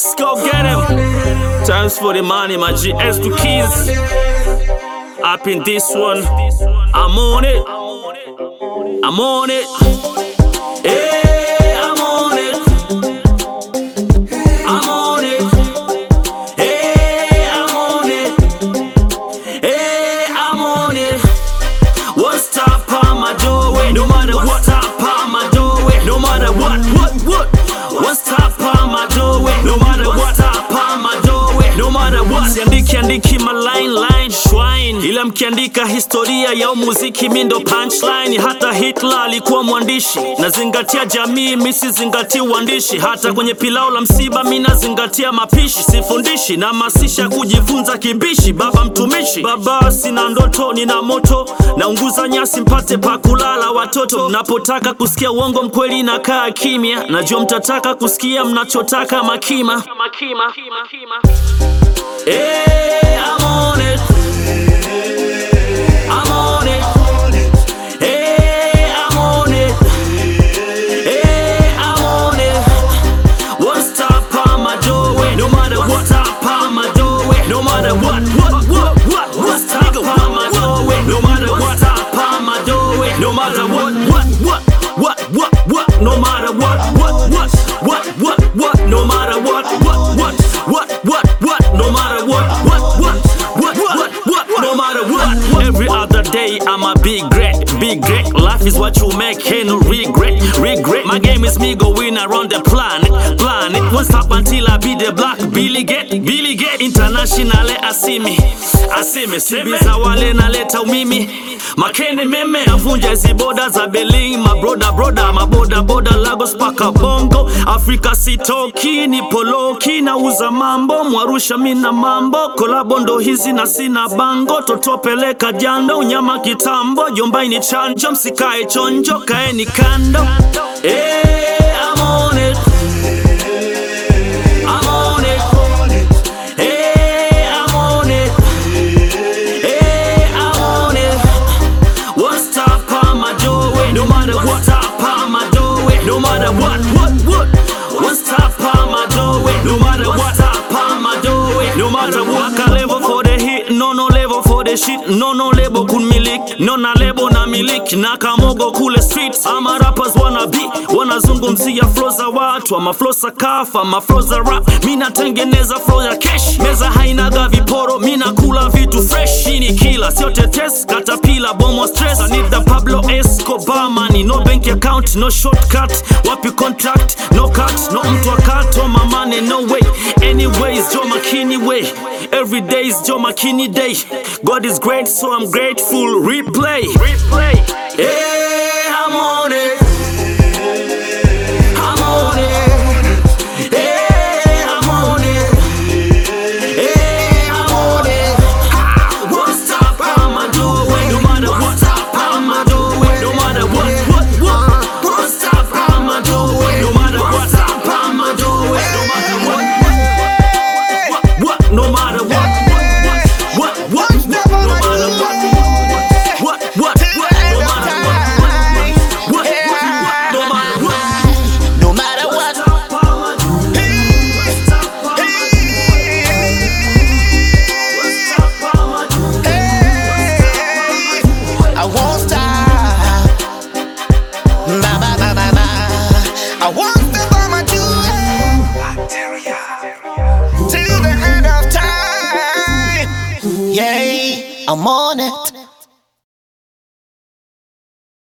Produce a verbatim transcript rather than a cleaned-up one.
Let's go get him. Thanks for the money, my G S to keys. Up in this one, I'm on it. I'm on it. Hey, I'm on it. I'm on it. Hey, I'm on it. Hey, I'm on it. What's top on my doorway? No matter what top on my doorway. No matter what, what, what. What's top on my doorway? No matter what top on my doorway. No matter what. Siandiki andiki my line line shrine. Ila mkiandika historia ya muziki mindo punchline. Hata Hitler alikuwa mwandishi. Nazingatia jamii misi zingati uandishi. Hata kwenye pilao la msiba mina zingatia mapishi. Sifundishi na masisha kujifunza kibishi. Baba mtumishi, baba sina ndoto nina moto. Naunguza nyasi mpate pa kulala watoto. Mnapotaka kusikia uongo mkweli nakaa kimya. Najua mtataka kusikia mnachotaka makima. Makima. Hey, I'm on it. I'm on it. Hey, I'm on it. Hey, I'm on it. What's top on my doorway? No matter what top on my doorway. No matter what, what, what, what. What's top on my doorway? No matter what top on my doorway. No matter what, what, what, what, what, what. No matter what, what, what, what, what, what. No matter what, what, what, what, what, what. No matter what, what, what, what, what, what. No matter what. Every other day I'm a big great, big great. Life is what you make, hey no regret, regret. My game is me going around the planet, planet. Won't stop until I be the black Billy Get, Billy Get. International asimi, asimi. Sibiza wale naleta umimi. Makeni meme avunja hizi boda za Berlin. My brother, brother, my boda, boda Lagos paka Bongo. Afrika sitoki, ni poloki. Na uza mambo, mwarusha mina mambo. Kolabo ndo hizi na sina bango. Toto peleka jando, unyama kitambo. Jombai ni chanjo, msikae chonjo. Kaeni kando. Hey, I'm on it. I'm on it. Hey, I'm on it. Hey, I'm on it. What's top on my doorway? No matter what top on my doorway. No matter what, what, what. What's top on my doorway? No matter what top on my doorway. No matter what. Waka level for the hit, no no level for the shit. No no label kun milik, no na label na milik. Na kamogo kule streets. Ama rappers wanna be, wanna zungumzia flow za watu. Ama flow za kafa, ama flow za rap. Mina tengeneza flow ya cash. Meza hainaga viporo, mina kula vitu fresh. Hini kila, sio tetes, katapila, bomo stress. I need the Pablo Escobar money. No bank account, no shortcut. Wapi contract, no cut. No mtu wakato, my money, no way. Anyways, Joe McKinney way. Every day is Joe McKinney day. God is great, so I'm grateful. Replay, replay. Hey, I'm on it. I'm on it. Hey, I'm on it. Hey, I'm on it. What's top on my doorway? No matter what top on my doorway. No matter what, what, what. What's top on my doorway? No matter what top on my doorway. No matter what, what, what, what. No matter what, what, what, what. No matter what, what, what, what. No matter what, what, what. No matter what. No matter what. I won't stop. Ba ba ba ba ba. I won't stop on my doing till the end of time. Yeah, I'm on it.